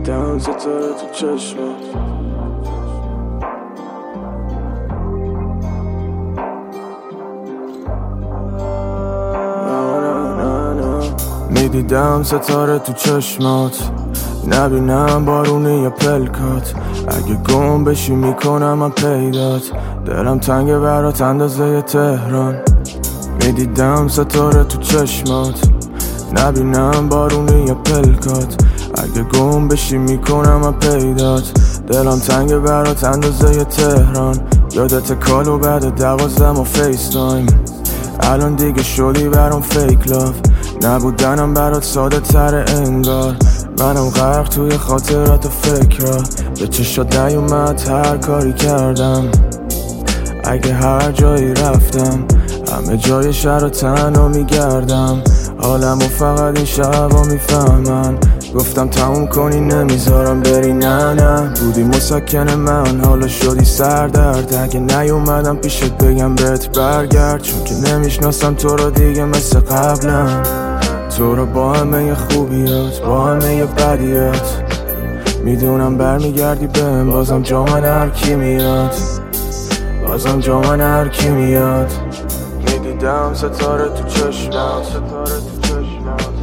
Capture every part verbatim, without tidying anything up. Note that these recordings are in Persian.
میدیدم ستاره تو چشمات. میدیدم ستاره تو چشمات، نبینم بارونی یا پلکات. اگه گم بشی میکنم من پیدات، دلم تنگه برات اندازه تهران. میدیدم ستاره تو چشمات، نبینم بارونی یا پلکات. اگه گم بشی میکنم من پیدات، دلم تنگه برات اندازه تهران. یادت کالو بعد دوازدم و فیس تایم، الان دیگه شدی برام فیک لاف. نبودنم برات ساده تر انگار، منم غرق توی خاطرات و فکرها. به چشات نیومد هر کاری کردم، اگه هر جایی رفتم همه جای شهر رو تنها میگردم. حالمو فقط این شبا میفهمن، گفتم تموم کنی نمیذارم بری. نه نه بودی مسکن من، حالا شدی سردرد. اگه نیومدم پیشت بگم بهت برگرد، چون که نمیشناسم تو رو دیگه مثل قبلم. تو رو با همه خوبیات، با همه بدیات، میدونم برمیگردی بهم. بازم جا من هر کی میاد، بازم جا من هر کی میاد. میدیدم ستاره تو چشمات، ستاره تو چشمات.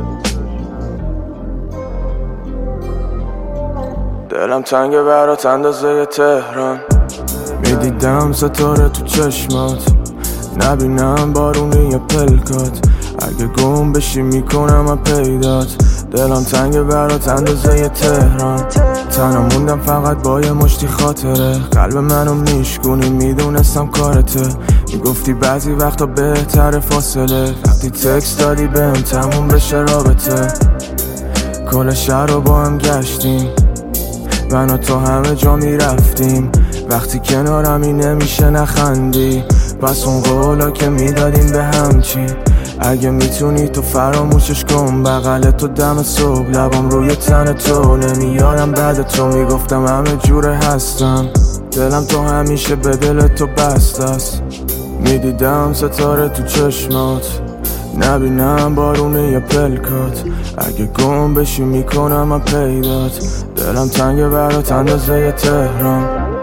دلم تنگه برات اندازه تهران. میدیدم ستاره تو چشمات، نبینم بارونی یا پلکات. اگه گم بشی میکنم من پیدات، دلم تنگه برات اندازه تهران. تنها موندم فقط با یه مشتی خاطره، قلب منو میشکونی میدونستم کارته. میگفتی بعضی وقتا بهتر فاصله، وقتی تکست دادی بهم تموم بشه رابطه. کل شهر رو با هم گشتیم، من و تو همه جا میرفتیم. وقتی کنارمی نمیشه نخندی، پس اون قولا که میدادیم به هم چی؟ اگه میتونی تو فراموشش کن، بغل تو دم صبح، لبام روی تن تو. نمیادم بعد تو میگفتم همه جوره هستم، دلم تو همیشه به دل تو بست است. میدیدم ستاره تو چشمات، نبینم بارونی یا پلکات. اگه گم بشی میکنم من پیدات، دلم تنگه برات اندازه تهران.